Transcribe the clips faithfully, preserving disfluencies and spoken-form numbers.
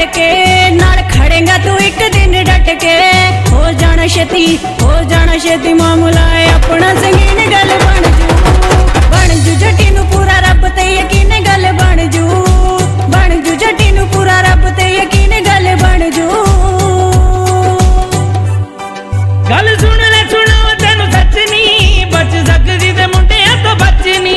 के नाल खड़ेगा तू एक दिन डट के। हो जाना छेती हो जाना छेती मामला है अपना संगीन गल बन जू बन जू जटी नू पूरा रब ते यकीन गल बन जू बन जू जटी नू पूरा रब ते यकीन गल बन जू। गल सुन ले सुनावा तेनू सच नी बच सकदी ते मुंडियां तो बच नी।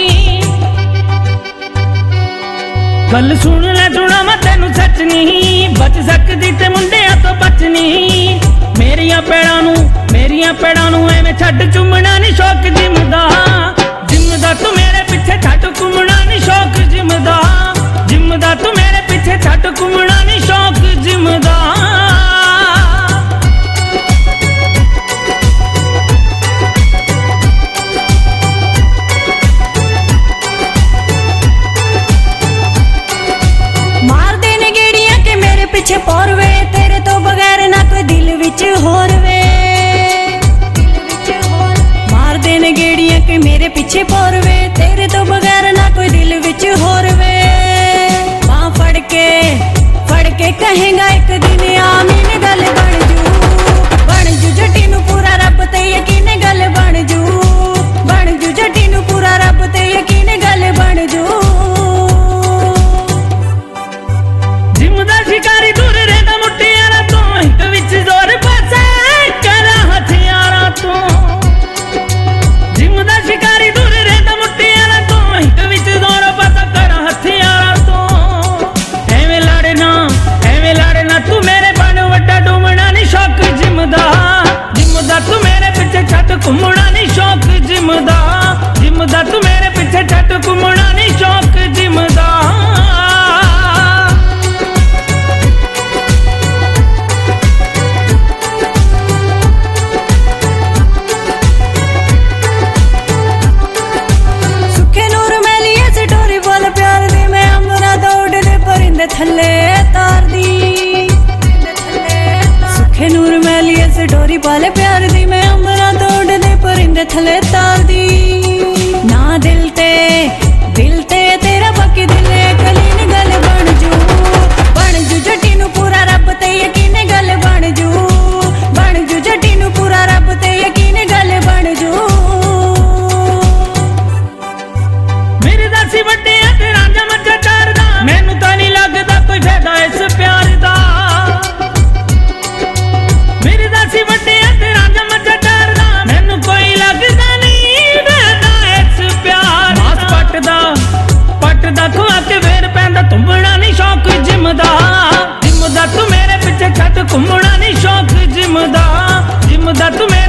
गल सुन ले सुनावा तेनू सच नी बच सकदी ते मुंडियां तो बच नी। मेरियां पैड़ां नू मेरियां पैड़ां नू एवें छड्ड चुमना नी शौक जिम दा जिम दा तू मेरे पिछे छड्ड घुमना नी शौक जिम दा जिम दा तू मेरे पिछे छड्ड घुमना नी शौक जिम दा। पिछे पौरवे तेरे तो बगैर ना कोई दिल विच होर वे मार देने गेड़ियां कि मेरे पीछे पौरवे तेरे तो बगैर ना कोई दिल विच होर वे। बां फड़ के फड़ के कहेगा एक दिन आमीन गल बन जू बन जू जटी नू पूरा रब ते यकीन गल बन जू बन जू जटी नू पूरा रब ते यकीन गल बन जू। जिम दा शिकारी दूर रहंदा मुटियारा तो हिक विच जोर पासे करा हथियारा तो। जिम दा शिकारी दूर रहंदा मुटियारा तो हिक विच जोर पासे करा हथियारा तो। एवें लड़ना एवें लड़ना तू मेरे बन वड्डा डूमना नी शौक जिम दा जिम दा तू मेरे पिछे छड्ड घुमना नी शौक जिम दा जिम दा तू मेरे पिछे छड्ड घुमना नी शौक जिम दा। थले तार दी सुखे नूर मैलिए से डोरी पाले प्यार दी मैं अमरा दौड़ दे परिंदे थले तार दी। ना दिल ते दिल ते तेरा बाकी दिले कलीन गल बन जू बन जू जटी नू पूरा रब ते यकीन गल बन जू बन जू जटी नू पूरा रब ते यकीन गल बन जू। मेरे दासी वड्डे ते रांझा मज्जा चारदा मैनू तां नहीं लगदा कोई फायदा इस प्यार दा। मेरे दासी वड्डे ते रांझा मज्जा चारदा मैनू कोई लगदा नहीं फायदा इस प्यार दा। मास पटदा पटदा खुआ के वेर पैंदा तुंबड़ा नहीं शौक जिम दा जिम दा तू मेरे पिछे छड्ड घुमना नहीं शौक जिम दा जिम दा तू